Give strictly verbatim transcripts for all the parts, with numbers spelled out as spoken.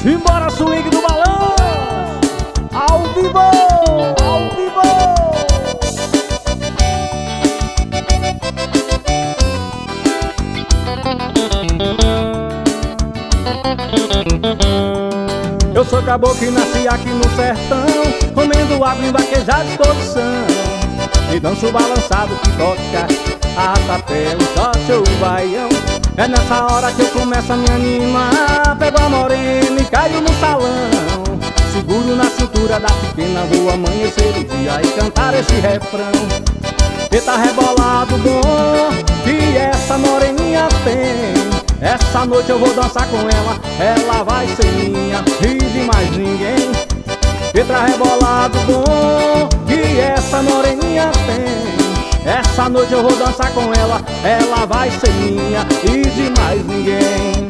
Embora swing do balão, ao vivo, ao vivo. Eu sou caboclo e nasci aqui no sertão, comendo água em vaquejada disposição, e danço balançado que toca arrasta-pé, o shot ou o baião. É nessa hora que eu começo a me animar, pego a morena e caio no salão, seguro na cintura da pequena, vou amanhecer o dia e cantar esse refrão. Eita rebolado bom que essa moreninha tem, essa noite eu vou dançar com ela, ela vai ser minha e de mais ninguém. Eita rebolado bom que essa moreninha tem, essa noite eu vou dançar com ela, ela vai ser minha e de mais ninguém.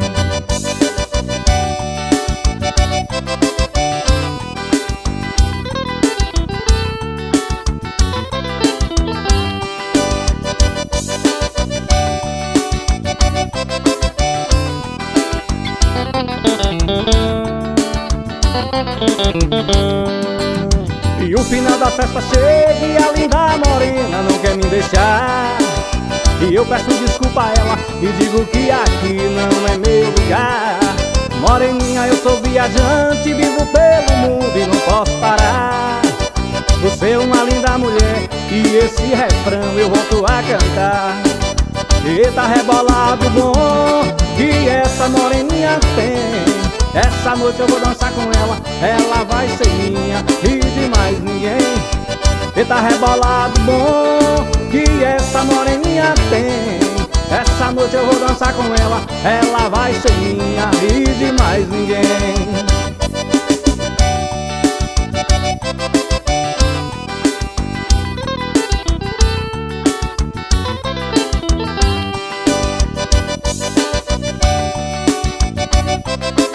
E o final da festa chega e a linda morena não quer me deixar, e eu peço desculpa a ela e digo que aqui não é meu lugar. Moreninha, eu sou viajante, vivo pelo mundo e não posso parar. Você é uma linda mulher e esse refrão eu volto a cantar. Eita rebolado bom que essa moreninha tem, essa noite eu vou dançar com ela, ela vai ser minha e de mais ninguém. Eita rebolado bom que essa moreninha tem, essa noite eu vou dançar com ela, ela vai ser minha e de mais ninguém.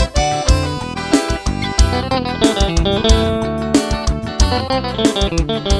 Thank you.